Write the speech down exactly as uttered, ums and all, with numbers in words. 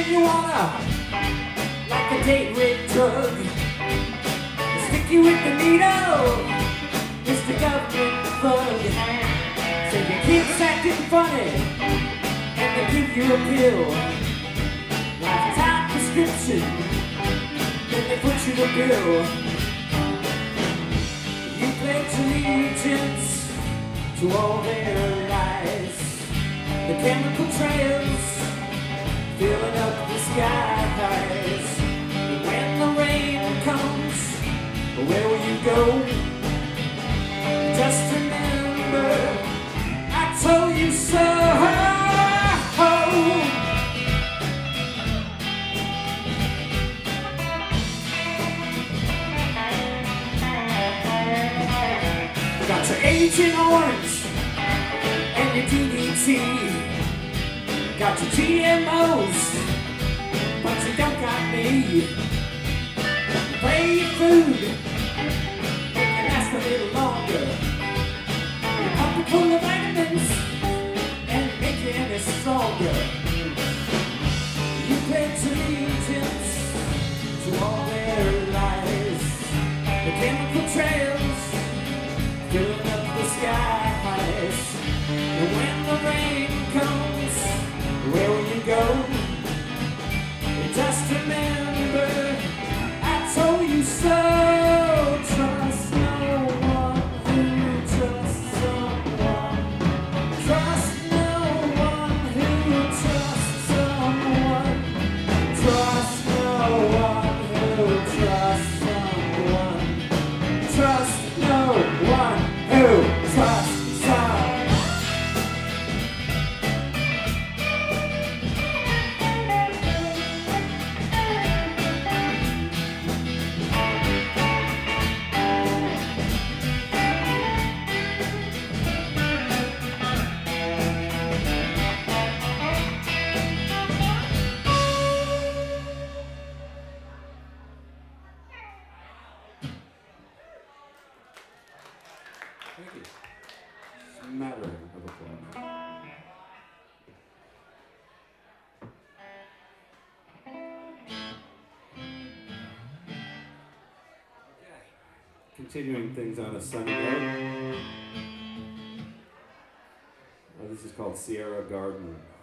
you wanna, like a date rape drug. Stick you with the needle, Mister Government Thug. Say your kid's acting funny, and they give you a pill. Lifetime prescription, then they put you to bill. You pledge allegiance to all their lies. The chemical trails filling up the skies. When the rain comes, where will you go? Just remember, I told you so. Got your Agent Orange and your D D T. Got your G M Os, but you don't got me. Play your food, it can last a little longer. Your pump it full of vitamins and make you any stronger. You pledge allegiance to all their lies. The chemical trails filling up the skies. And when the rain comes, where will you go? Just remember, I told you so. Trust no one who trusts someone. Trust no one who trusts someone. Trust no one who trusts someone. Trust no one who trusts someone. Thank you. Smattering of applause. Okay. Continuing things on a sunny note. Oh, this is called Sierra Garden.